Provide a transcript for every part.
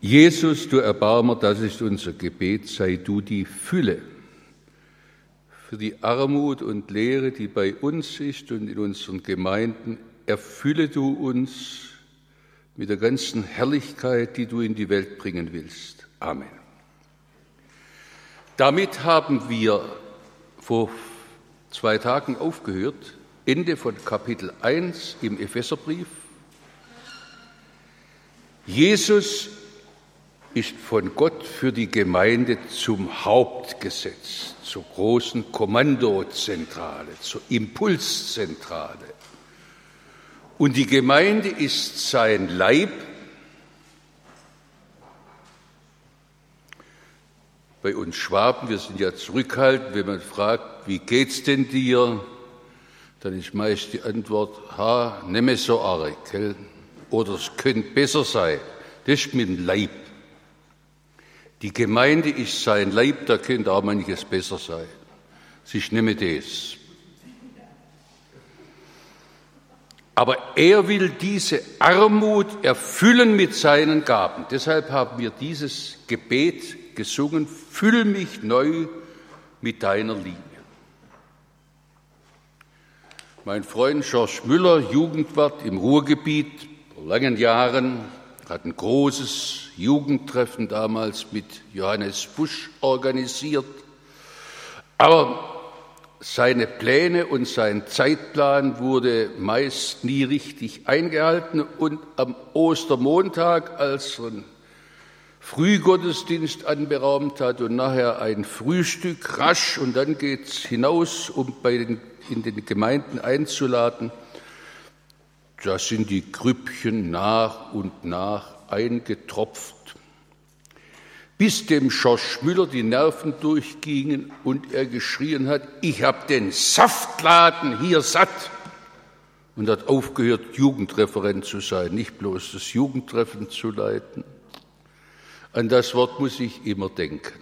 Jesus, du Erbarmer, das ist unser Gebet, sei du die Fülle für die Armut und Leere, die bei uns ist und in unseren Gemeinden. Erfülle du uns mit der ganzen Herrlichkeit, die du in die Welt bringen willst. Amen. Damit haben wir vor 2 Tagen aufgehört, Ende von Kapitel 1 im Epheserbrief. Jesus ist von Gott für die Gemeinde zum Haupt gesetzt, zur großen Kommandozentrale, zur Impulszentrale. Und die Gemeinde ist sein Leib. Bei uns Schwaben, wir sind ja zurückhaltend, wenn man fragt, wie geht's denn dir? Dann ist meist die Antwort, nimm es so arg, oder es könnte besser sein. Das ist mit dem Leib. Die Gemeinde ist sein Leib, da könnte auch manches besser sein. Es ist nicht mehr das. Aber er will diese Armut erfüllen mit seinen Gaben. Deshalb haben wir dieses Gebet gesungen, füll mich neu mit deiner Liebe. Mein Freund George Müller, Jugendwart im Ruhrgebiet, vor langen Jahren, hat ein großes Jugendtreffen damals mit Johannes Busch organisiert. Aber seine Pläne und sein Zeitplan wurde meist nie richtig eingehalten. Und am Ostermontag, als er einen Frühgottesdienst anberaumt hat und nachher ein Frühstück rasch und dann geht's hinaus, um in den Gemeinden einzuladen, da sind die Grüppchen nach und nach eingetropft, bis dem Schorsch Müller die Nerven durchgingen und er geschrien hat, ich hab den Saftladen hier satt, und hat aufgehört, Jugendreferent zu sein, nicht bloß das Jugendtreffen zu leiten. An das Wort muss ich immer denken.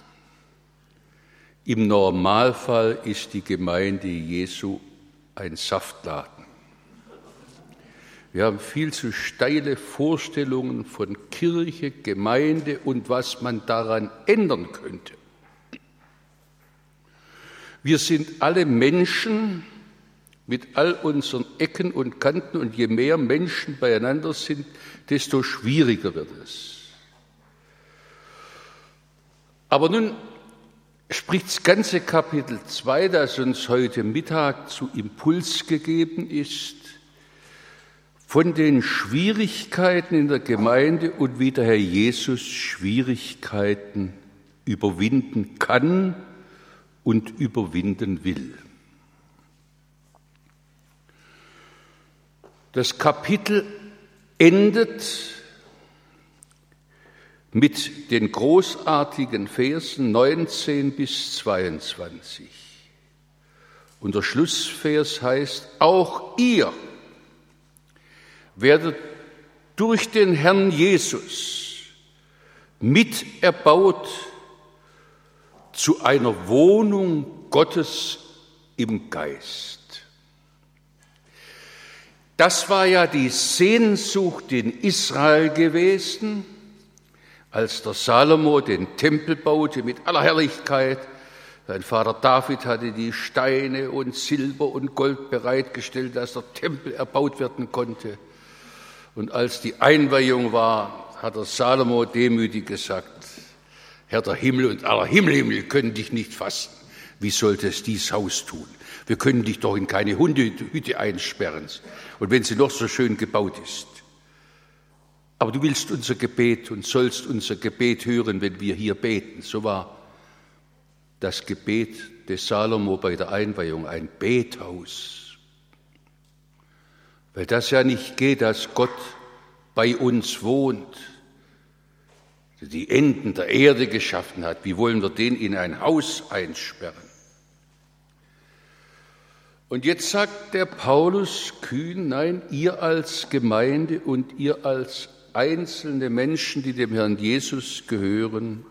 Im Normalfall ist die Gemeinde Jesu ein Saftladen. Wir haben viel zu steile Vorstellungen von Kirche, Gemeinde und was man daran ändern könnte. Wir sind alle Menschen mit all unseren Ecken und Kanten, und je mehr Menschen beieinander sind, desto schwieriger wird es. Aber nun spricht das ganze Kapitel 2, das uns heute Mittag zu Impuls gegeben ist, von den Schwierigkeiten in der Gemeinde und wie der Herr Jesus Schwierigkeiten überwinden kann und überwinden will. Das Kapitel endet mit den großartigen Versen 19 bis 22. Und der Schlussvers heißt, auch ihr werdet durch den Herrn Jesus miterbaut zu einer Wohnung Gottes im Geist. Das war ja die Sehnsucht in Israel gewesen, als der Salomo den Tempel baute mit aller Herrlichkeit. Sein Vater David hatte die Steine und Silber und Gold bereitgestellt, dass der Tempel erbaut werden konnte. Und als die Einweihung war, hat der Salomo demütig gesagt, Herr der Himmel und aller Himmel können dich nicht fassen. Wie sollte es dies Haus tun? Wir können dich doch in keine Hundehütte einsperren. Und wenn sie noch so schön gebaut ist. Aber du willst unser Gebet und sollst unser Gebet hören, wenn wir hier beten. So war das Gebet des Salomo bei der Einweihung ein Bethaus. Weil das ja nicht geht, dass Gott bei uns wohnt, der die Enden der Erde geschaffen hat. Wie wollen wir den in ein Haus einsperren? Und jetzt sagt der Paulus kühn, nein, ihr als Gemeinde und ihr als einzelne Menschen, die dem Herrn Jesus gehören,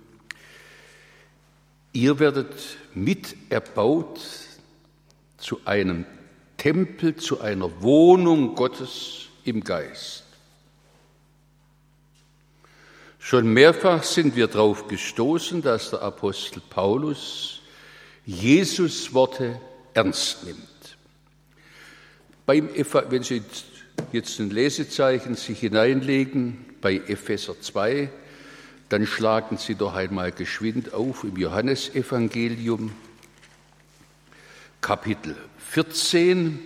ihr werdet miterbaut zu einem Tempel, zu einer Wohnung Gottes im Geist. Schon mehrfach sind wir darauf gestoßen, dass der Apostel Paulus Jesus Worte ernst nimmt. Wenn Sie jetzt ein Lesezeichen sich hineinlegen bei Epheser 2, dann schlagen Sie doch einmal geschwind auf im Johannesevangelium, Kapitel 14,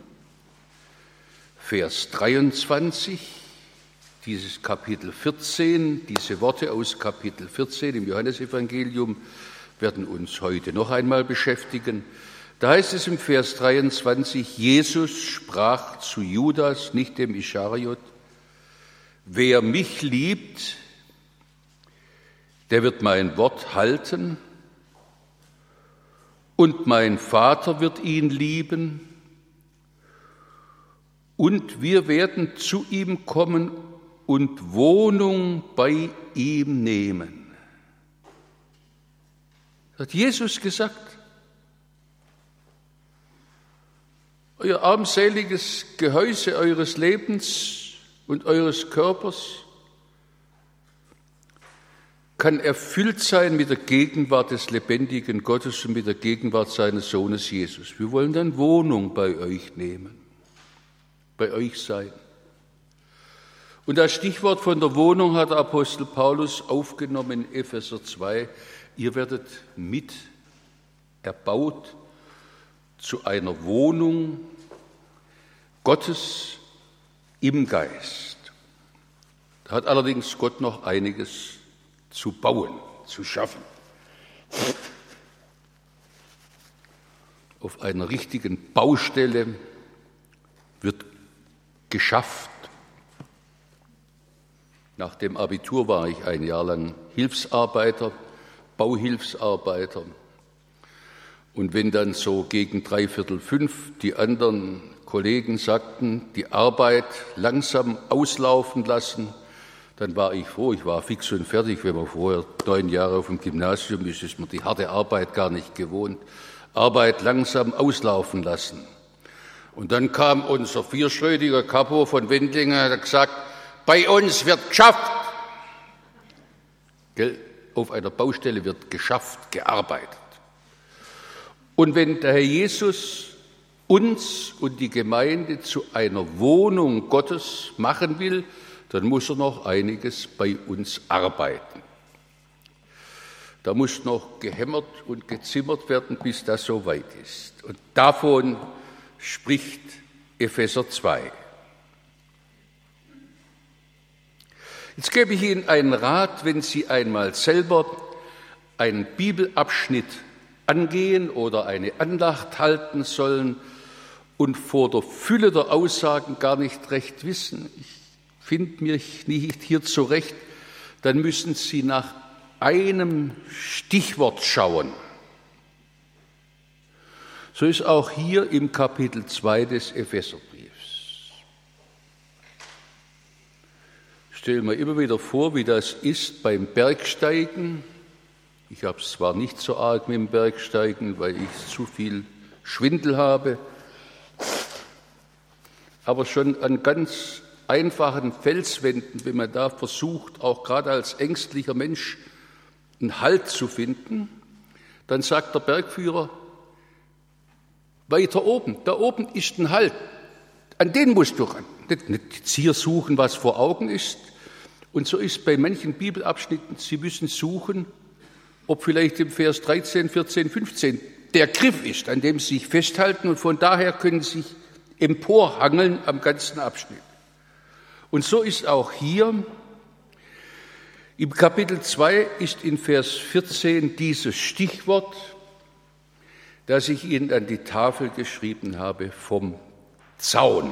Vers 23. Dieses Kapitel 14, diese Worte aus Kapitel 14 im Johannesevangelium werden uns heute noch einmal beschäftigen. Da heißt es im Vers 23, Jesus sprach zu Judas, nicht dem Ischariot, wer mich liebt, der wird mein Wort halten und mein Vater wird ihn lieben und wir werden zu ihm kommen und Wohnung bei ihm nehmen. Das hat Jesus gesagt. Euer armseliges Gehäuse eures Lebens und eures Körpers kann erfüllt sein mit der Gegenwart des lebendigen Gottes und mit der Gegenwart seines Sohnes Jesus. Wir wollen dann Wohnung bei euch nehmen, bei euch sein. Und das Stichwort von der Wohnung hat der Apostel Paulus aufgenommen in Epheser 2. Ihr werdet mit erbaut zu einer Wohnung Gottes im Geist. Da hat allerdings Gott noch einiges zu bauen, zu schaffen. Auf einer richtigen Baustelle wird geschafft. Nach dem Abitur war ich ein Jahr lang Hilfsarbeiter, Bauhilfsarbeiter. Und wenn dann so gegen 3:45 die anderen Kollegen sagten, die Arbeit langsam auslaufen lassen, dann war ich froh, ich war fix und fertig. Wenn man vorher 9 Jahre auf dem Gymnasium ist, ist man die harte Arbeit gar nicht gewohnt. Arbeit langsam auslaufen lassen. Und dann kam unser vierschrötiger Kapo von Wendlingen und hat gesagt, bei uns wird geschafft. Auf einer Baustelle wird geschafft, gearbeitet. Und wenn der Herr Jesus uns und die Gemeinde zu einer Wohnung Gottes machen will, dann muss er noch einiges bei uns arbeiten. Da muss noch gehämmert und gezimmert werden, bis das so weit ist. Und davon spricht Epheser 2. Jetzt gebe ich Ihnen einen Rat, wenn Sie einmal selber einen Bibelabschnitt angehen oder eine Andacht halten sollen und vor der Fülle der Aussagen gar nicht recht wissen, ich finde mich nicht hier zurecht, dann müssen Sie nach einem Stichwort schauen. So ist auch hier im Kapitel 2 des Epheserbriefs. Ich stelle mir immer wieder vor, wie das ist beim Bergsteigen. Ich habe es zwar nicht so arg mit dem Bergsteigen, weil ich zu viel Schwindel habe, aber schon an ganz einfachen Felswänden, wenn man da versucht, auch gerade als ängstlicher Mensch einen Halt zu finden, dann sagt der Bergführer, weiter oben, da oben ist ein Halt, an den musst du ran. Nicht hier suchen, was vor Augen ist. Und so ist bei manchen Bibelabschnitten, Sie müssen suchen, ob vielleicht im Vers 13, 14, 15 der Griff ist, an dem Sie sich festhalten und von daher können Sie sich emporhangeln am ganzen Abschnitt. Und so ist auch hier im Kapitel 2 ist in Vers 14 dieses Stichwort, das ich Ihnen an die Tafel geschrieben habe, vom Zaun.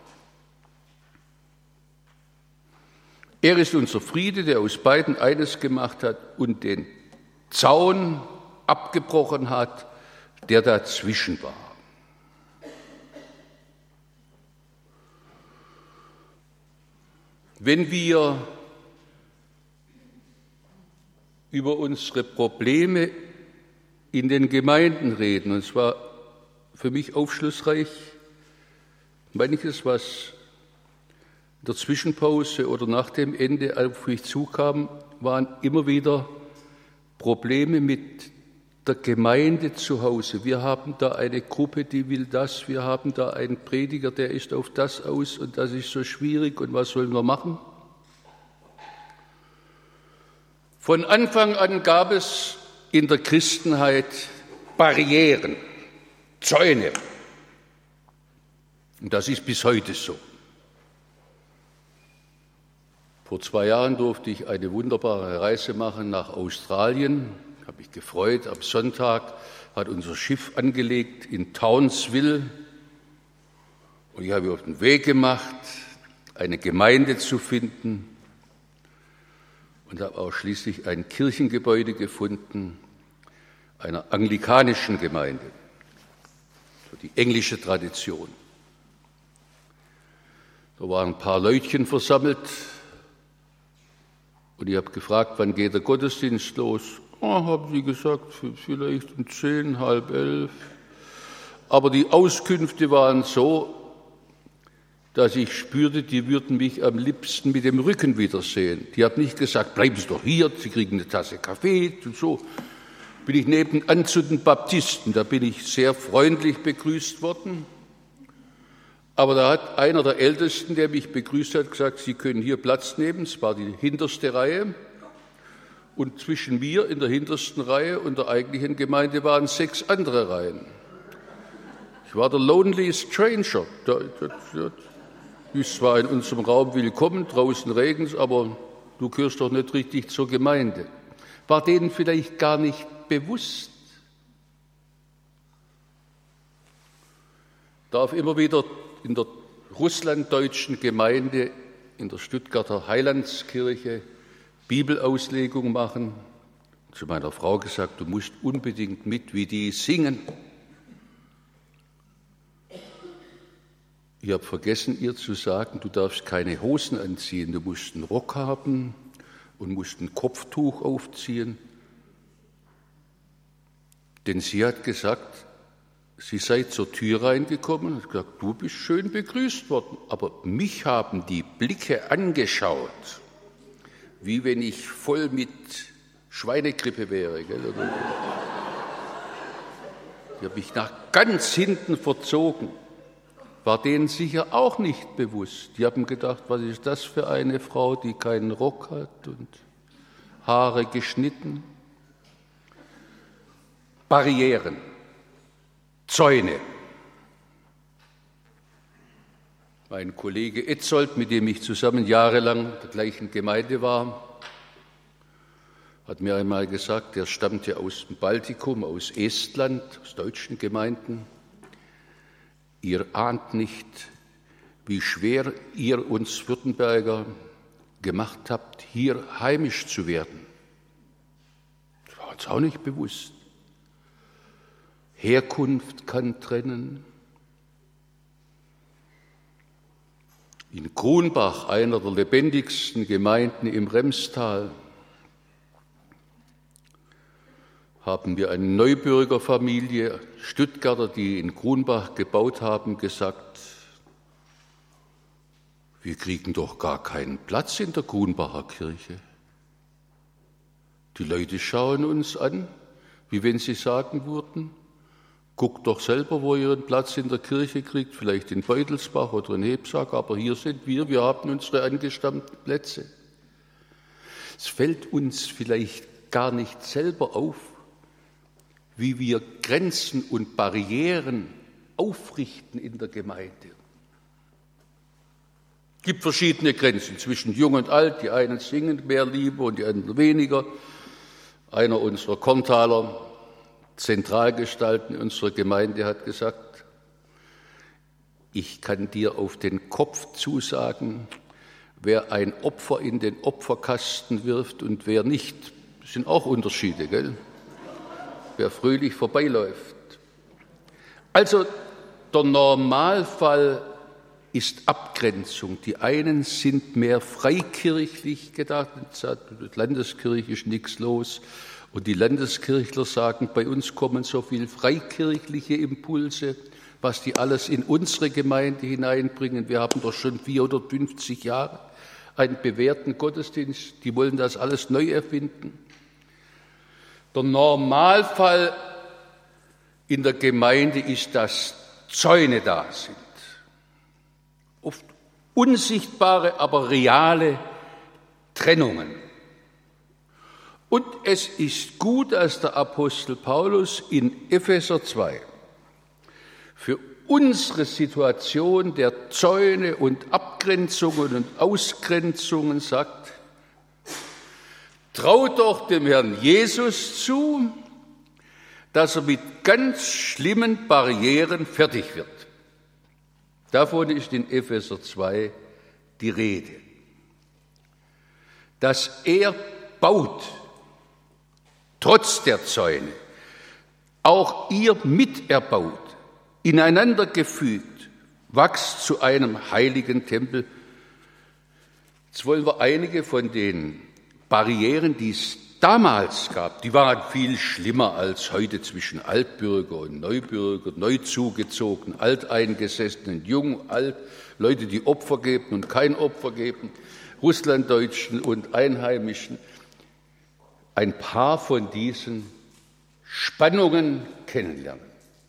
Er ist unser Friede, der aus beiden eines gemacht hat und den Zaun abgebrochen hat, der dazwischen war. Wenn wir über unsere Probleme in den Gemeinden reden, und zwar für mich aufschlussreich, manches, was In der Zwischenpause oder nach dem Ende, auf mich zukam, waren immer wieder Probleme mit der Gemeinde zu Hause. Wir haben da eine Gruppe, die will das, wir haben da einen Prediger, der ist auf das aus und das ist so schwierig und was sollen wir machen? Von Anfang an gab es in der Christenheit Barrieren, Zäune. Und das ist bis heute so. Vor 2 Jahren durfte ich eine wunderbare Reise machen nach Australien. Habe mich gefreut. Am Sonntag hat unser Schiff angelegt in Townsville. Und ich habe mich auf den Weg gemacht, eine Gemeinde zu finden. Und habe auch schließlich ein Kirchengebäude gefunden, einer anglikanischen Gemeinde, so die englische Tradition. Da waren ein paar Leutchen versammelt und ich habe gefragt, wann geht der Gottesdienst los? Oh, haben sie gesagt, vielleicht um 10, halb 11. Aber die Auskünfte waren so, dass ich spürte, die würden mich am liebsten mit dem Rücken wiedersehen. Die haben nicht gesagt, bleiben Sie doch hier, Sie kriegen eine Tasse Kaffee und so. Bin ich nebenan zu den Baptisten, da bin ich sehr freundlich begrüßt worden. Aber da hat einer der Ältesten, der mich begrüßt hat, gesagt, Sie können hier Platz nehmen, es war die hinterste Reihe. Und zwischen mir in der hintersten Reihe und der eigentlichen Gemeinde waren 6 andere Reihen. Ich war der Lonely Stranger. Ist zwar in unserem Raum willkommen, draußen regnet es, aber du gehörst doch nicht richtig zur Gemeinde. War denen vielleicht gar nicht bewusst. Darf immer wieder in der russlanddeutschen Gemeinde, in der Stuttgarter Heilandskirche, Bibelauslegung machen. Zu meiner Frau gesagt, du musst unbedingt mit, wie die singen. Ich habe vergessen, ihr zu sagen, du darfst keine Hosen anziehen, du musst einen Rock haben und musst ein Kopftuch aufziehen. Denn sie hat gesagt, sie sei zur Tür reingekommen und hat gesagt, du bist schön begrüßt worden. Aber mich haben die Blicke angeschaut, wie wenn ich voll mit Schweinegrippe wäre. Gell? Ich habe mich nach ganz hinten verzogen. War denen sicher auch nicht bewusst. Die haben gedacht, was ist das für eine Frau, die keinen Rock hat und Haare geschnitten. Barrieren, Zäune. Mein Kollege Etzold, mit dem ich zusammen jahrelang in der gleichen Gemeinde war, hat mir einmal gesagt, er stammte aus dem Baltikum, aus Estland, aus deutschen Gemeinden. Ihr ahnt nicht, wie schwer ihr uns Württemberger gemacht habt, hier heimisch zu werden. Das war uns auch nicht bewusst. Herkunft kann trennen. In Grunbach, einer der lebendigsten Gemeinden im Remstal, haben wir eine Neubürgerfamilie, Stuttgarter, die in Grunbach gebaut haben, gesagt, wir kriegen doch gar keinen Platz in der Grunbacher Kirche. Die Leute schauen uns an, wie wenn sie sagen würden, guckt doch selber, wo ihr einen Platz in der Kirche kriegt, vielleicht in Beutelsbach oder in Hebsack, aber hier sind wir haben unsere angestammten Plätze. Es fällt uns vielleicht gar nicht selber auf, wie wir Grenzen und Barrieren aufrichten in der Gemeinde. Es gibt verschiedene Grenzen zwischen Jung und Alt, die einen singen mehr Liebe und die anderen weniger. Einer unserer Korntaler Zentralgestalten unserer Gemeinde hat gesagt, ich kann dir auf den Kopf zusagen, wer ein Opfer in den Opferkasten wirft und wer nicht. Das sind auch Unterschiede, gell? Wer fröhlich vorbeiläuft. Also der Normalfall ist Abgrenzung. Die einen sind mehr freikirchlich gedacht, Landeskirche ist nichts los. Und die Landeskirchler sagen, bei uns kommen so viel freikirchliche Impulse, was die alles in unsere Gemeinde hineinbringen. Wir haben doch schon 450 Jahre einen bewährten Gottesdienst. Die wollen das alles neu erfinden. Der Normalfall in der Gemeinde ist, dass Zäune da sind. Oft unsichtbare, aber reale Trennungen. Und es ist gut, dass der Apostel Paulus in Epheser 2 für unsere Situation der Zäune und Abgrenzungen und Ausgrenzungen sagt, traut doch dem Herrn Jesus zu, dass er mit ganz schlimmen Barrieren fertig wird. Davon ist in Epheser 2 die Rede. Dass er baut, trotz der Zäune, auch ihr miterbaut, ineinander gefügt, wächst zu einem heiligen Tempel. Jetzt wollen wir einige von den Barrieren, die es damals gab, die waren viel schlimmer als heute zwischen Altbürger und Neubürger, Neuzugezogenen, Alteingesessenen, Jung, Alt, Leute, die Opfer geben und kein Opfer geben, Russlanddeutschen und Einheimischen. Ein paar von diesen Spannungen kennenlernen.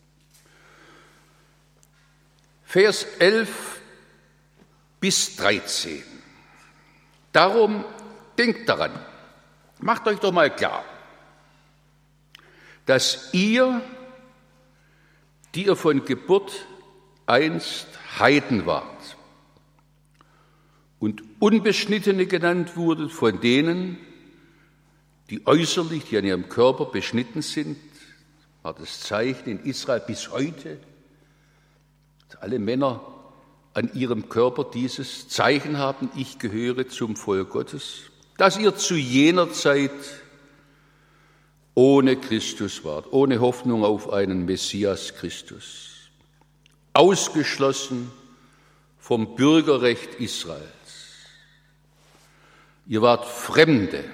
Vers 11 bis 13. Darum denkt daran, macht euch doch mal klar, dass ihr, die ihr von Geburt einst Heiden wart und Unbeschnittene genannt wurdet von denen, die äußerlich, die an ihrem Körper beschnitten sind, war das Zeichen in Israel bis heute, dass alle Männer an ihrem Körper dieses Zeichen haben, ich gehöre zum Volk Gottes, dass ihr zu jener Zeit ohne Christus wart, ohne Hoffnung auf einen Messias Christus, ausgeschlossen vom Bürgerrecht Israels. Ihr wart Fremde,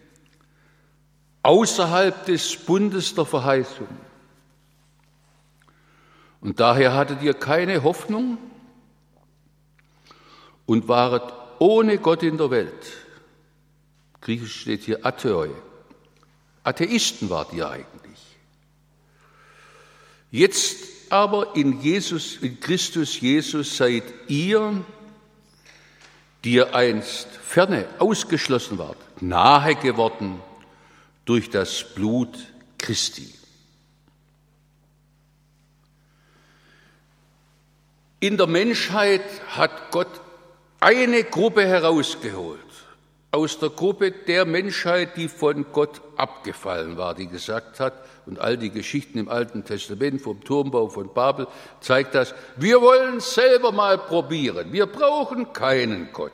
außerhalb des Bundes der Verheißung. Und daher hattet ihr keine Hoffnung und waret ohne Gott in der Welt. Griechisch steht hier Atheoi. Atheisten wart ihr eigentlich. Jetzt aber in Christus Jesus seid ihr, die ihr einst ferne, ausgeschlossen wart, nahe geworden durch das Blut Christi. In der Menschheit hat Gott eine Gruppe herausgeholt, aus der Gruppe der Menschheit, die von Gott abgefallen war, die gesagt hat, und all die Geschichten im Alten Testament vom Turmbau von Babel zeigt das, wir wollen selber mal probieren, wir brauchen keinen Gott.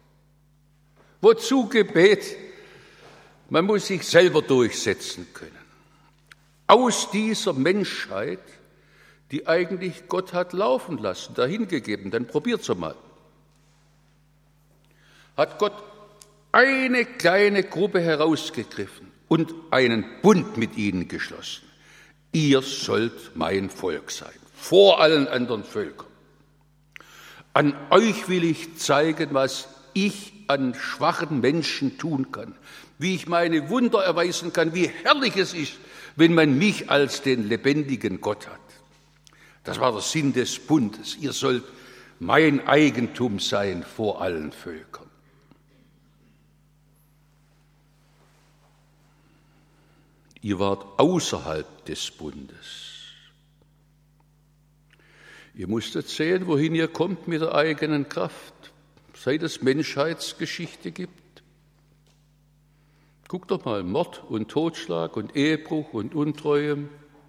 Wozu Gebet? Man muss sich selber durchsetzen können. Aus dieser Menschheit, die eigentlich Gott hat laufen lassen, dahingegeben, dann probiert's mal. Hat Gott eine kleine Gruppe herausgegriffen und einen Bund mit ihnen geschlossen. Ihr sollt mein Volk sein, vor allen anderen Völkern. An euch will ich zeigen, was ich an schwachen Menschen tun kann, wie ich meine Wunder erweisen kann, wie herrlich es ist, wenn man mich als den lebendigen Gott hat. Das war der Sinn des Bundes. Ihr sollt mein Eigentum sein vor allen Völkern. Ihr wart außerhalb des Bundes. Ihr musstet sehen, wohin ihr kommt mit der eigenen Kraft, seit es Menschheitsgeschichte gibt. Guckt doch mal, Mord und Totschlag und Ehebruch und Untreue.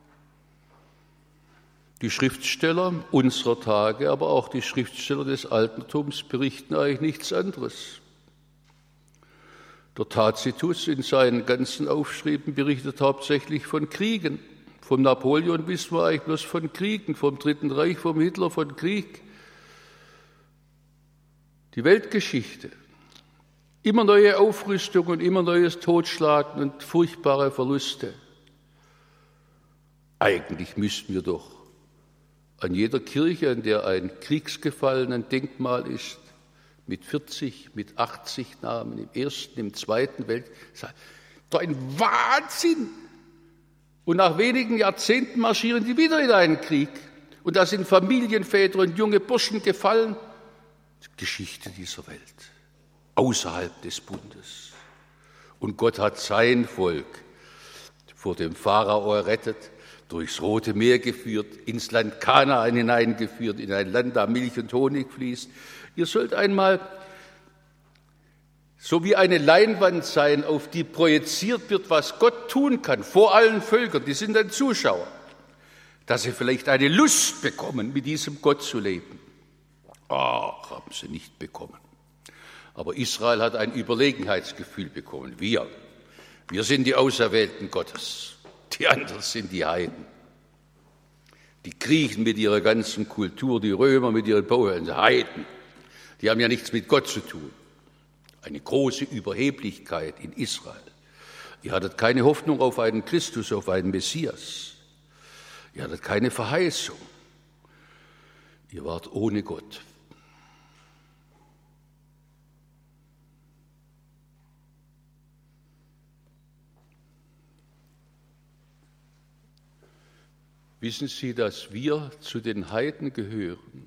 Die Schriftsteller unserer Tage, aber auch die Schriftsteller des Altertums berichten eigentlich nichts anderes. Der Tacitus in seinen ganzen Aufschrieben berichtet hauptsächlich von Kriegen. Vom Napoleon wissen wir eigentlich bloß von Kriegen, vom Dritten Reich, vom Hitler, von Krieg. Die Weltgeschichte. Immer neue Aufrüstungen, immer neues Totschlagen und furchtbare Verluste. Eigentlich müssten wir doch an jeder Kirche, an der ein Kriegsgefallenen-Denkmal ist, mit 40, mit 80 Namen, im Ersten, im Zweiten Weltkrieg. Doch ein Wahnsinn! Und nach wenigen Jahrzehnten marschieren die wieder in einen Krieg. Und da sind Familienväter und junge Burschen gefallen. Geschichte dieser Welt, außerhalb des Bundes. Und Gott hat sein Volk vor dem Pharao errettet, durchs Rote Meer geführt, ins Land Kanaan hineingeführt, in ein Land, da Milch und Honig fließt. Ihr sollt einmal so wie eine Leinwand sein, auf die projiziert wird, was Gott tun kann, vor allen Völkern, die sind dann Zuschauer, dass sie vielleicht eine Lust bekommen, mit diesem Gott zu leben. Ach, haben sie nicht bekommen. Aber Israel hat ein Überlegenheitsgefühl bekommen. Wir sind die Auserwählten Gottes. Die anderen sind die Heiden. Die Griechen mit ihrer ganzen Kultur, die Römer mit ihren Bauern, Heiden. Die haben ja nichts mit Gott zu tun. Eine große Überheblichkeit in Israel. Ihr hattet keine Hoffnung auf einen Christus, auf einen Messias. Ihr hattet keine Verheißung. Ihr wart ohne Gott. Wissen Sie, dass wir zu den Heiden gehören,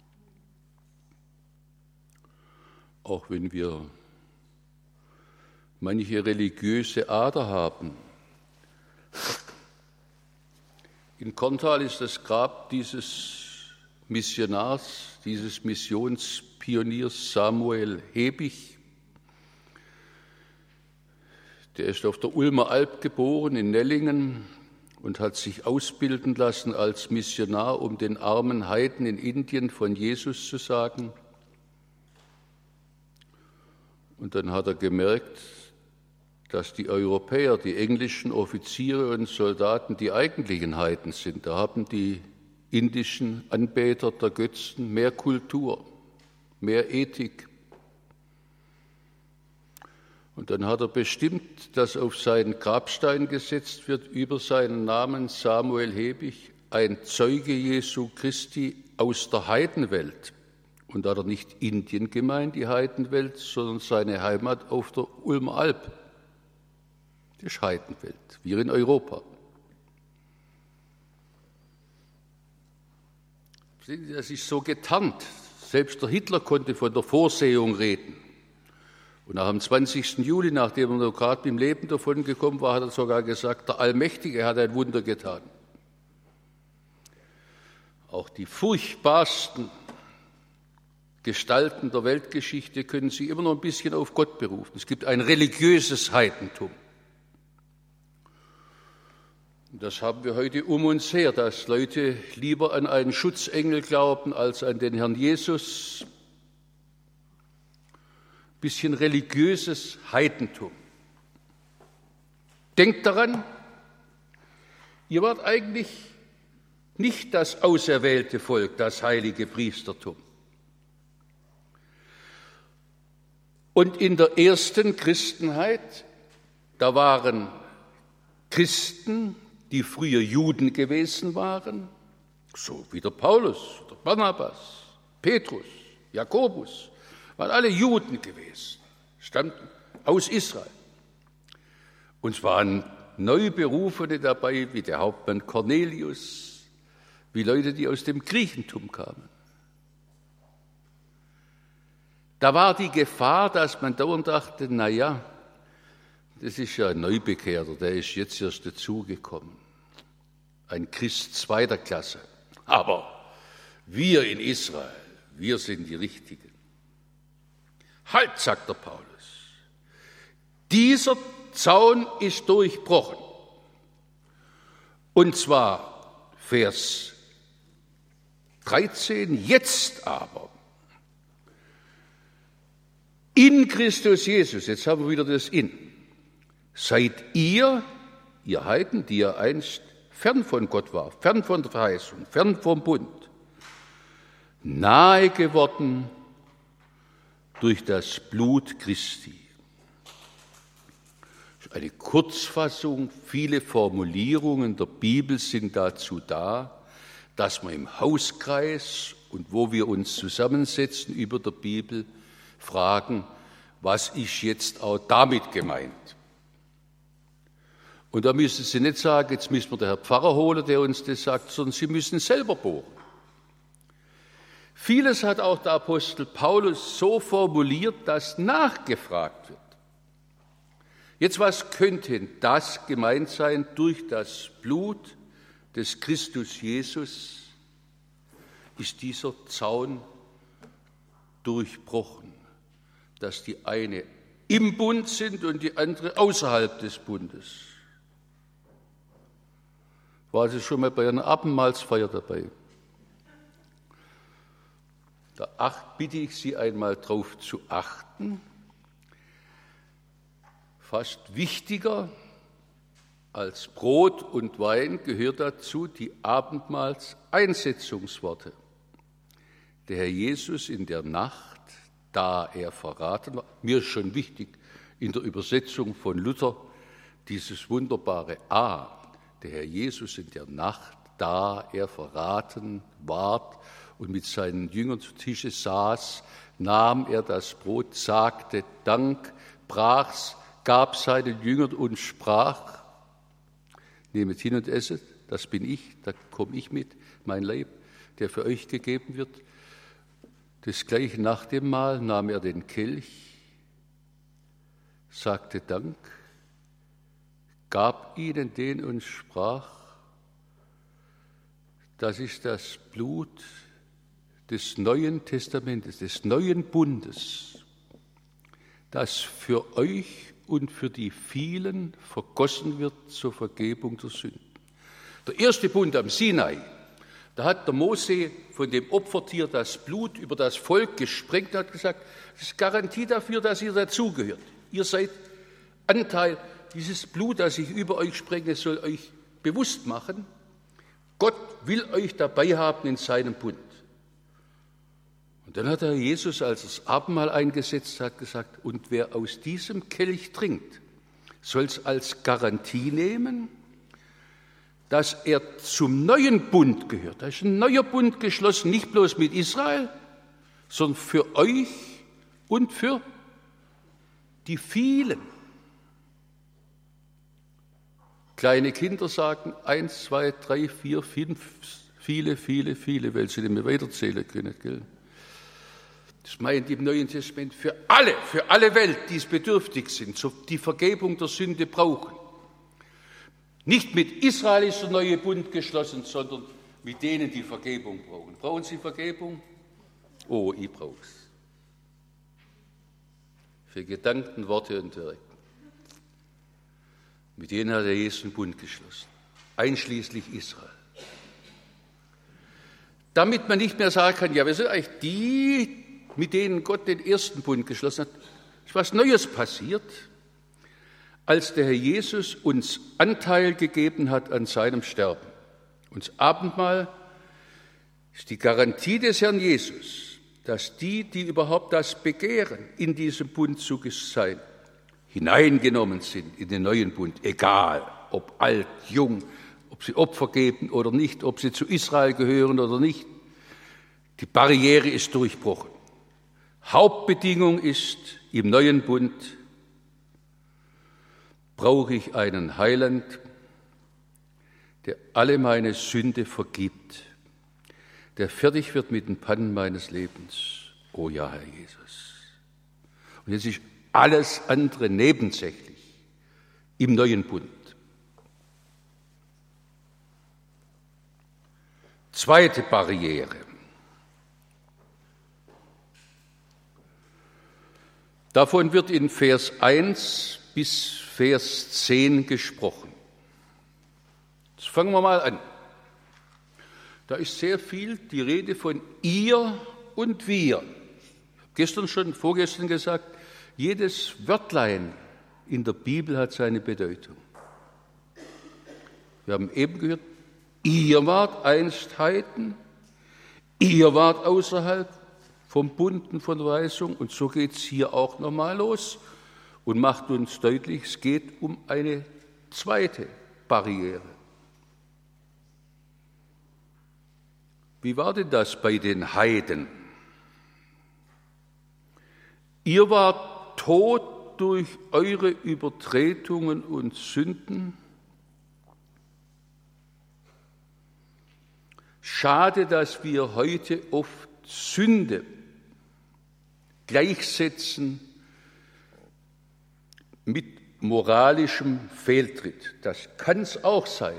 auch wenn wir manche religiöse Ader haben. In Korntal ist das Grab dieses Missionars, dieses Missionspioniers Samuel Hebig. Der ist auf der Ulmer Alp geboren, in Nellingen, und hat sich ausbilden lassen als Missionar, um den armen Heiden in Indien von Jesus zu sagen. Und dann hat er gemerkt, dass die Europäer, die englischen Offiziere und Soldaten die eigentlichen Heiden sind. Da haben die indischen Anbeter der Götzen mehr Kultur, mehr Ethik. Und dann hat er bestimmt, dass auf seinen Grabstein gesetzt wird, über seinen Namen Samuel Hebig, ein Zeuge Jesu Christi aus der Heidenwelt. Und da hat er nicht Indien gemeint, die Heidenwelt, sondern seine Heimat auf der Ulmer Alp. Das ist Heidenwelt, wir in Europa. Das ist so getarnt. Selbst der Hitler konnte von der Vorsehung reden. Und nach dem 20. Juli, nachdem er noch gerade im Leben davon gekommen war, hat er sogar gesagt, der Allmächtige hat ein Wunder getan. Auch die furchtbarsten Gestalten der Weltgeschichte können sich immer noch ein bisschen auf Gott berufen. Es gibt ein religiöses Heidentum. Und das haben wir heute um uns her, dass Leute lieber an einen Schutzengel glauben als an den Herrn Jesus. Ein bisschen religiöses Heidentum. Denkt daran, ihr wart eigentlich nicht das auserwählte Volk, das heilige Priestertum. Und in der ersten Christenheit, da waren Christen, die früher Juden gewesen waren, so wie der Paulus, der Barnabas, Petrus, Jakobus, waren alle Juden gewesen, stammten aus Israel. Und es waren Neuberufene dabei, wie der Hauptmann Cornelius, wie Leute, die aus dem Griechentum kamen. Da war die Gefahr, dass man dauernd dachte, na ja, das ist ja ein Neubekehrter, der ist jetzt erst dazugekommen. Ein Christ zweiter Klasse. Aber wir in Israel, wir sind die Richtigen. Halt, sagt der Paulus. Dieser Zaun ist durchbrochen. Und zwar Vers 13, jetzt aber. In Christus Jesus, jetzt haben wir wieder das In, seid ihr Heiden, die ihr einst fern von Gott war, fern von der Verheißung, fern vom Bund, nahe geworden durch das Blut Christi. Eine Kurzfassung, viele Formulierungen der Bibel sind dazu da, dass wir im Hauskreis und wo wir uns zusammensetzen über der Bibel fragen, was ist jetzt auch damit gemeint? Und da müssen Sie nicht sagen, jetzt müssen wir den Herrn Pfarrer holen, der uns das sagt, sondern Sie müssen selber bohren. Vieles hat auch der Apostel Paulus so formuliert, dass nachgefragt wird. Jetzt, was könnte das gemeint sein durch das Blut des Christus Jesus? Ist dieser Zaun durchbrochen, dass die eine im Bund sind und die andere außerhalb des Bundes? War sie schon mal bei einer Abendmahlsfeier dabei? Da bitte ich Sie einmal darauf zu achten. Fast wichtiger als Brot und Wein gehört dazu die Abendmahlseinsetzungsworte. Der Herr Jesus in der Nacht, da er verraten war, mir ist schon wichtig in der Übersetzung von Luther dieses wunderbare A, der Herr Jesus in der Nacht, da er verraten ward und mit seinen Jüngern zu Tische saß, nahm er das Brot, sagte Dank, brach's, gab seinen Jüngern und sprach, nehmet hin und esset, das bin ich, da komme ich mit, mein Leib, der für euch gegeben wird. Desgleichen nach dem Mahl nahm er den Kelch, sagte Dank, gab ihnen den und sprach, das ist das Blut des Neuen Testamentes, des neuen Bundes, das für euch und für die vielen vergossen wird zur Vergebung der Sünden. Der erste Bund am Sinai, da hat der Mose von dem Opfertier das Blut über das Volk gesprengt und hat gesagt, das ist Garantie dafür, dass ihr dazugehört. Ihr seid Anteil, dieses Blut, das ich über euch sprenge, soll euch bewusst machen, Gott will euch dabei haben in seinem Bund. Und dann hat der Jesus, als er das Abendmahl eingesetzt hat, gesagt, und wer aus diesem Kelch trinkt, soll es als Garantie nehmen, dass er zum neuen Bund gehört. Da ist ein neuer Bund geschlossen, nicht bloß mit Israel, sondern für euch und für die vielen. Kleine Kinder sagen 1, 2, 3, 4, 5, viele, weil sie nicht mehr weiterzählen können. Gell? Das meint im Neuen Testament für alle Welt, die es bedürftig sind, so die Vergebung der Sünde brauchen. Nicht mit Israel ist der neue Bund geschlossen, sondern mit denen, die Vergebung brauchen. Brauchen Sie Vergebung? Oh, ich brauche es. Für Gedanken, Worte und Werke. Mit denen hat der Jesus einen Bund geschlossen, einschließlich Israel. Damit man nicht mehr sagen kann, ja, wer sind eigentlich die, mit denen Gott den ersten Bund geschlossen hat, ist was Neues passiert, als der Herr Jesus uns Anteil gegeben hat an seinem Sterben. Und das Abendmahl ist die Garantie des Herrn Jesus, dass die überhaupt das begehren, in diesem Bund zu sein, hineingenommen sind in den neuen Bund, egal ob alt, jung, ob sie Opfer geben oder nicht, ob sie zu Israel gehören oder nicht. Die Barriere ist durchbrochen. Hauptbedingung ist, im neuen Bund brauche ich einen Heiland, der alle meine Sünde vergibt, der fertig wird mit den Pannen meines Lebens. Oh ja, Herr Jesus. Und jetzt ist alles andere nebensächlich im neuen Bund. Zweite Barriere. Davon wird in Vers 1 bis Vers 10 gesprochen. Jetzt fangen wir mal an. Da ist sehr viel die Rede von ihr und wir. Ich habe vorgestern gesagt, jedes Wörtlein in der Bibel hat seine Bedeutung. Wir haben eben gehört, ihr wart einst Heiden, ihr wart außerhalb vom Bund und von der Weisung, und so geht es hier auch nochmal los und macht uns deutlich, es geht um eine zweite Barriere. Wie war denn das bei den Heiden? Ihr wart tot durch eure Übertretungen und Sünden. Schade, dass wir heute oft Sünde gleichsetzen mit moralischem Fehltritt. Das kann es auch sein.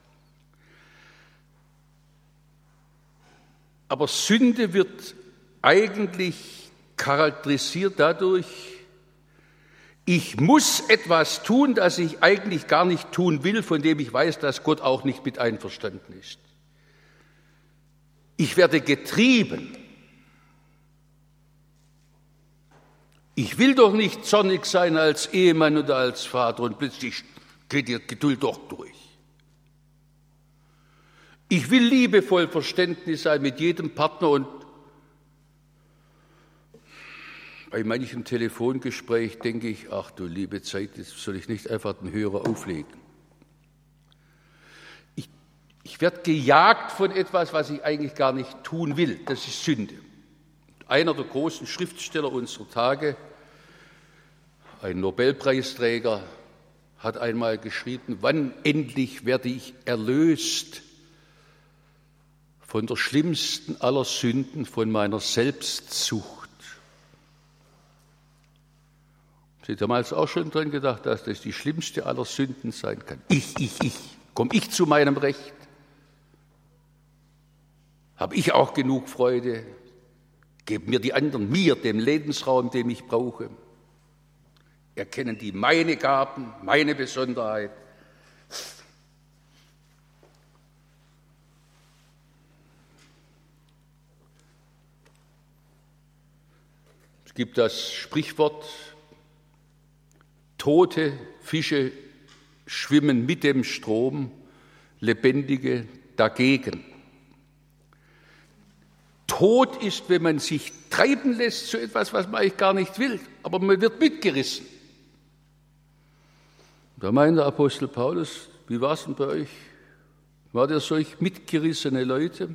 Aber Sünde wird eigentlich charakterisiert dadurch, ich muss etwas tun, das ich eigentlich gar nicht tun will, von dem ich weiß, dass Gott auch nicht mit einverstanden ist. Ich werde getrieben. Ich will doch nicht zornig sein als Ehemann oder als Vater und plötzlich geht die Geduld doch durch. Ich will liebevoll Verständnis sein mit jedem Partner und bei manchem Telefongespräch denke ich, ach du liebe Zeit, jetzt soll ich nicht einfach den Hörer auflegen. Ich werde gejagt von etwas, was ich eigentlich gar nicht tun will. Das ist Sünde. Einer der großen Schriftsteller unserer Tage, ein Nobelpreisträger, hat einmal geschrieben, wann endlich werde ich erlöst von der schlimmsten aller Sünden, von meiner Selbstsucht. Sie hat damals auch schon dran gedacht, dass das die schlimmste aller Sünden sein kann. Ich. Komme ich zu meinem Recht? Habe ich auch genug Freude? Geben mir die anderen, mir, den Lebensraum, den ich brauche? Erkennen die meine Gaben, meine Besonderheit? Es gibt das Sprichwort, tote Fische schwimmen mit dem Strom, lebendige dagegen. Tod ist, wenn man sich treiben lässt zu etwas, was man eigentlich gar nicht will, aber man wird mitgerissen. Da meint der Apostel Paulus, wie war es denn bei euch? Wart ihr solch mitgerissene Leute?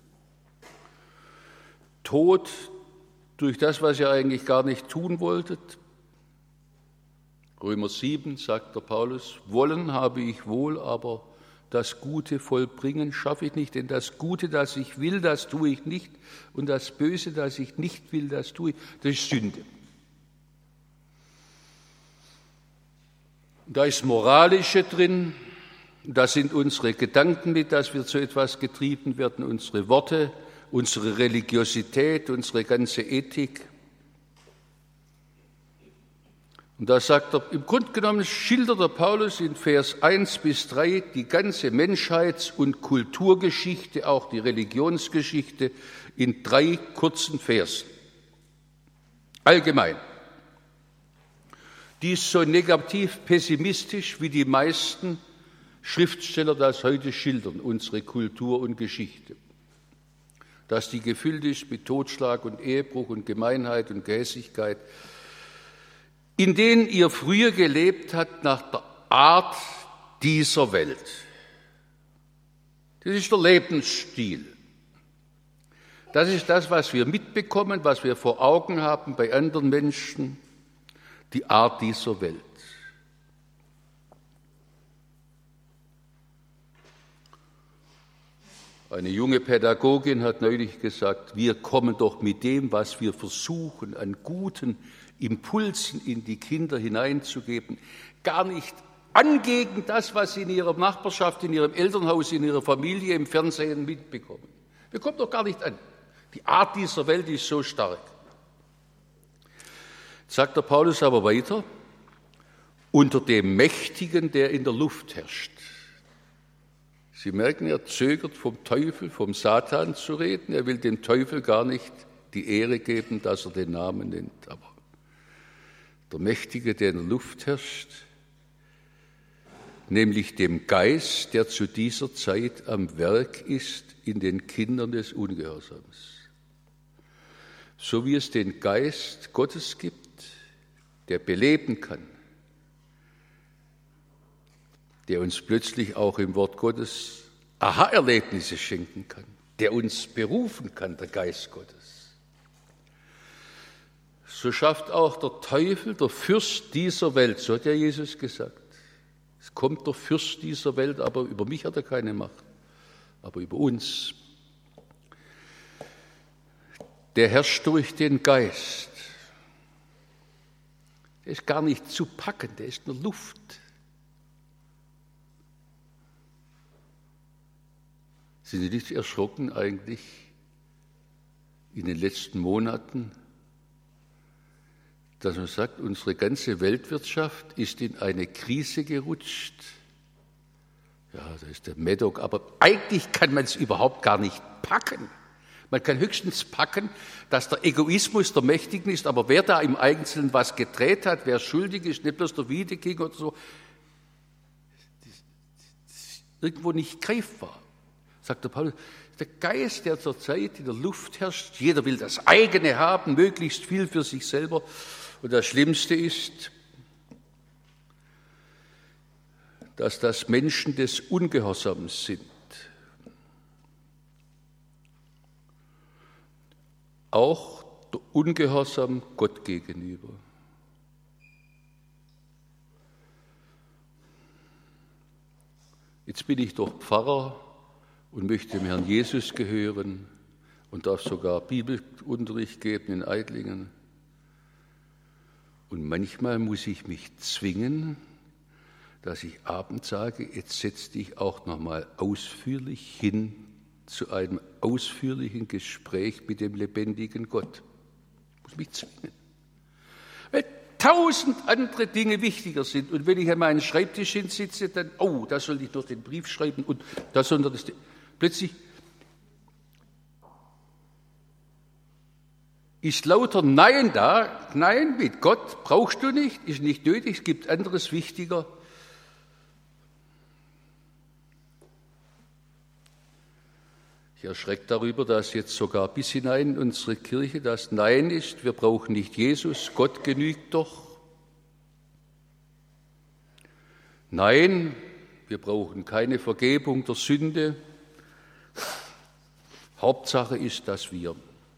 Tod durch das, was ihr eigentlich gar nicht tun wolltet? Römer 7 sagt der Paulus, wollen habe ich wohl, aber das Gute vollbringen schaffe ich nicht, denn das Gute, das ich will, das tue ich nicht, und das Böse, das ich nicht will, das tue ich. Das ist Sünde. Da ist Moralische drin, da sind unsere Gedanken mit, dass wir zu etwas getrieben werden, unsere Worte, unsere Religiosität, unsere ganze Ethik. Und da sagt er, im Grunde genommen schildert der Paulus in Vers 1 bis 3 die ganze Menschheits- und Kulturgeschichte, auch die Religionsgeschichte, in 3 kurzen Versen. Allgemein. Die ist so negativ pessimistisch, wie die meisten Schriftsteller das heute schildern, unsere Kultur und Geschichte. Dass die gefüllt ist mit Totschlag und Ehebruch und Gemeinheit und Gehässigkeit, in denen ihr früher gelebt habt nach der Art dieser Welt. Das ist der Lebensstil. Das ist das, was wir mitbekommen, was wir vor Augen haben bei anderen Menschen, die Art dieser Welt. Eine junge Pädagogin hat neulich gesagt, wir kommen doch mit dem, was wir versuchen, an guten Impulsen in die Kinder hineinzugeben, gar nicht an gegen das, was sie in ihrer Nachbarschaft, in ihrem Elternhaus, in ihrer Familie, im Fernsehen mitbekommen. Wir kommen doch gar nicht an. Die Art dieser Welt ist so stark. Sagt der Paulus aber weiter, unter dem Mächtigen, der in der Luft herrscht. Sie merken, er zögert vom Teufel, vom Satan zu reden. Er will dem Teufel gar nicht die Ehre geben, dass er den Namen nennt. Aber der Mächtige, der in der Luft herrscht, nämlich dem Geist, der zu dieser Zeit am Werk ist in den Kindern des Ungehorsams. So wie es den Geist Gottes gibt, der beleben kann, der uns plötzlich auch im Wort Gottes Aha-Erlebnisse schenken kann. der uns berufen kann, der Geist Gottes. So schafft auch der Teufel, der Fürst dieser Welt, so hat ja Jesus gesagt. Es kommt der Fürst dieser Welt, aber über mich hat er keine Macht, aber über uns. Der herrscht durch den Geist. Der ist gar nicht zu packen, der ist nur Luft. Sind Sie nicht erschrocken eigentlich in den letzten Monaten, dass man sagt, unsere ganze Weltwirtschaft ist in eine Krise gerutscht? Ja, da ist der Maddock, aber eigentlich kann man es überhaupt gar nicht packen. Man kann höchstens packen, dass der Egoismus der Mächtigen ist, aber wer da im Einzelnen was gedreht hat, wer schuldig ist, nicht bloß der Wiedeking oder so, das ist irgendwo nicht greifbar. Sagt der Paulus, der Geist, der zur Zeit in der Luft herrscht, jeder will das eigene haben, möglichst viel für sich selber. Und das Schlimmste ist, dass das Menschen des Ungehorsams sind. Auch der Ungehorsam Gott gegenüber. Jetzt bin ich doch Pfarrer und möchte dem Herrn Jesus gehören und darf sogar Bibelunterricht geben in Eidlingen. Und manchmal muss ich mich zwingen, dass ich abends sage, jetzt setz dich auch nochmal ausführlich hin zu einem ausführlichen Gespräch mit dem lebendigen Gott. Ich muss mich zwingen. Weil 1000 andere Dinge wichtiger sind. Und wenn ich an meinen Schreibtisch hinsitze, dann, da soll ich noch den Brief schreiben und das und das. Plötzlich ist lauter Nein da. Nein, mit Gott brauchst du nicht, ist nicht nötig, es gibt anderes wichtiger. Ich erschrecke darüber, dass jetzt sogar bis hinein in unsere Kirche das Nein ist. Wir brauchen nicht Jesus, Gott genügt doch. Nein, wir brauchen keine Vergebung der Sünde. Hauptsache ist, dass wir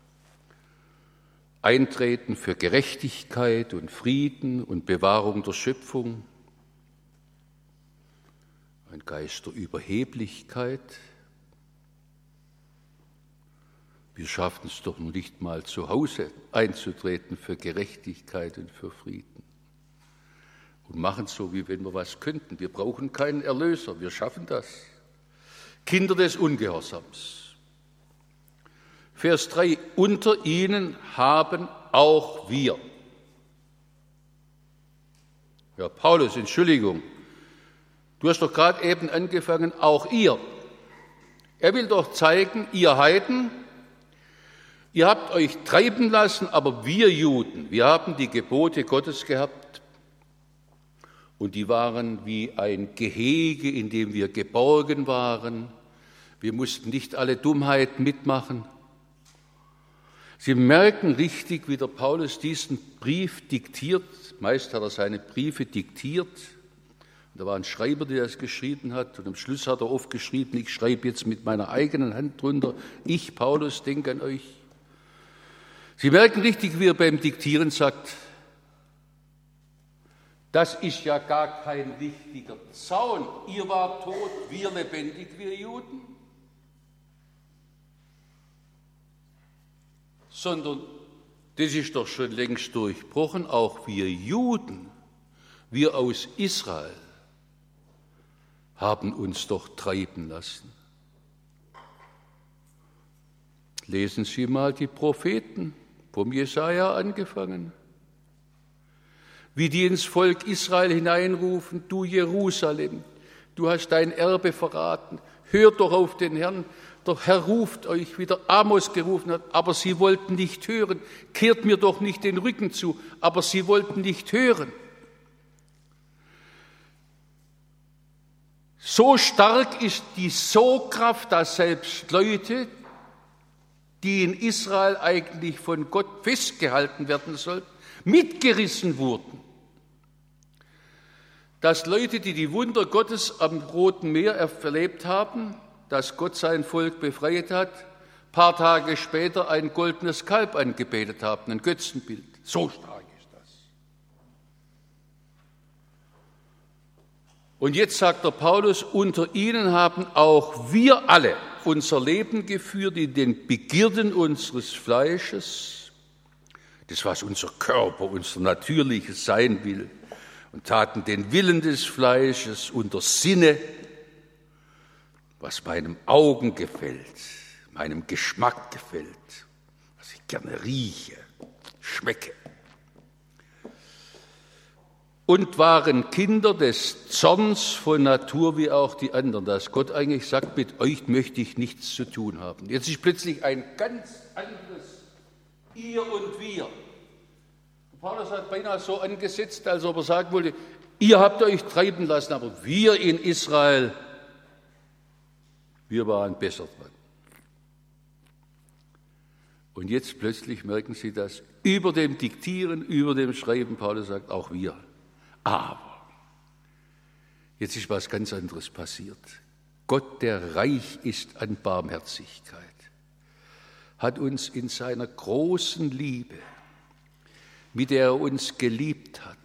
eintreten für Gerechtigkeit und Frieden und Bewahrung der Schöpfung. Ein Geist der Überheblichkeit. Wir schaffen es doch noch nicht mal zu Hause einzutreten für Gerechtigkeit und für Frieden. Und machen so, wie wenn wir was könnten. Wir brauchen keinen Erlöser, wir schaffen das. Kinder des Ungehorsams. Vers 3, unter ihnen haben auch wir. Ja, Paulus, Entschuldigung, du hast doch gerade eben angefangen, auch ihr. Er will doch zeigen, ihr Heiden, ihr habt euch treiben lassen, aber wir Juden, wir haben die Gebote Gottes gehabt und die waren wie ein Gehege, in dem wir geborgen waren. Wir mussten nicht alle Dummheiten mitmachen. Sie merken richtig, wie der Paulus diesen Brief diktiert. Meist hat er seine Briefe diktiert. Da war ein Schreiber, der das geschrieben hat. Und am Schluss hat er oft geschrieben, ich schreibe jetzt mit meiner eigenen Hand drunter. Ich, Paulus, denke an euch. Sie merken richtig, wie er beim Diktieren sagt, das ist ja gar kein richtiger Zaun. Ihr wart tot, wir lebendig, wir Juden. Sondern das ist doch schon längst durchbrochen, auch wir Juden, wir aus Israel, haben uns doch treiben lassen. Lesen Sie mal die Propheten, vom Jesaja angefangen, wie die ins Volk Israel hineinrufen, du Jerusalem, du hast dein Erbe verraten, hört doch auf den Herrn, der Herr ruft euch, wie der Amos gerufen hat, aber sie wollten nicht hören, kehrt mir doch nicht den Rücken zu, aber sie wollten nicht hören. So stark ist die Sogkraft, dass selbst Leute, die in Israel eigentlich von Gott festgehalten werden sollten, mitgerissen wurden. Dass Leute, die die Wunder Gottes am Roten Meer erlebt haben, dass Gott sein Volk befreit hat, ein paar Tage später ein goldenes Kalb angebetet haben, ein Götzenbild. So stark ist das. Und jetzt sagt der Paulus, unter ihnen haben auch wir alle unser Leben geführt in den Begierden unseres Fleisches, das, was unser Körper, unser natürliches Sein will, und taten den Willen des Fleisches unter Sinne, was meinem Augen gefällt, meinem Geschmack gefällt, was ich gerne rieche, schmecke. Und waren Kinder des Zorns von Natur wie auch die anderen, dass Gott eigentlich sagt, mit euch möchte ich nichts zu tun haben. Jetzt ist plötzlich ein ganz anderes Ihr und Wir. Paulus hat beinahe so angesetzt, als ob er sagen wollte, ihr habt euch treiben lassen, aber wir in Israel, wir waren besser dran. Und jetzt plötzlich merken Sie das, über dem Diktieren, über dem Schreiben, Paulus sagt, auch wir. Aber jetzt ist was ganz anderes passiert. Gott, der reich ist an Barmherzigkeit, hat uns in seiner großen Liebe, mit der er uns geliebt hat,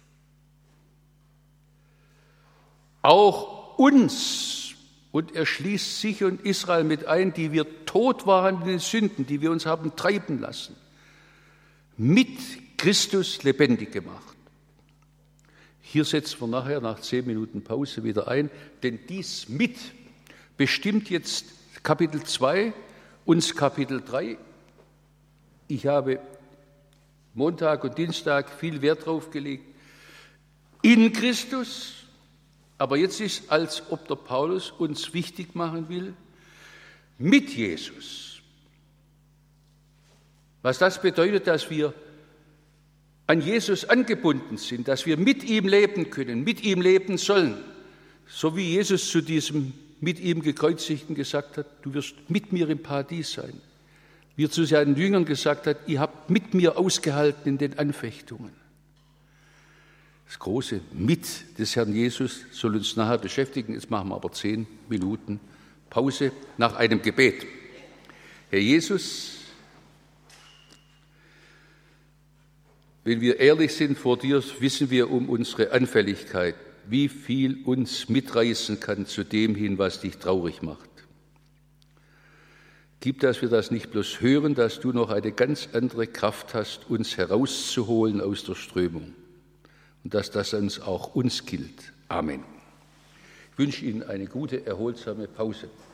auch uns, und er schließt sich und Israel mit ein, die wir tot waren in den Sünden, die wir uns haben treiben lassen, mit Christus lebendig gemacht. Hier setzen wir nachher nach 10 Minuten Pause wieder ein, denn dies mit bestimmt jetzt Kapitel 2 und Kapitel 3. Ich habe Montag und Dienstag viel Wert drauf gelegt. In Christus, aber jetzt ist, als ob der Paulus uns wichtig machen will, mit Jesus. Was das bedeutet, dass wir an Jesus angebunden sind, dass wir mit ihm leben können, mit ihm leben sollen. So wie Jesus zu diesem mit ihm Gekreuzigten gesagt hat, du wirst mit mir im Paradies sein. Wie er zu seinen Jüngern gesagt hat, ihr habt mit mir ausgehalten in den Anfechtungen. Das große Mit des Herrn Jesus soll uns nachher beschäftigen. Jetzt machen wir aber 10 Minuten Pause nach einem Gebet. Herr Jesus, wenn wir ehrlich sind vor dir, wissen wir um unsere Anfälligkeit, wie viel uns mitreißen kann zu dem hin, was dich traurig macht. Gib, dass wir das nicht bloß hören, dass du noch eine ganz andere Kraft hast, uns herauszuholen aus der Strömung und dass das auch uns gilt. Amen. Ich wünsche Ihnen eine gute, erholsame Pause.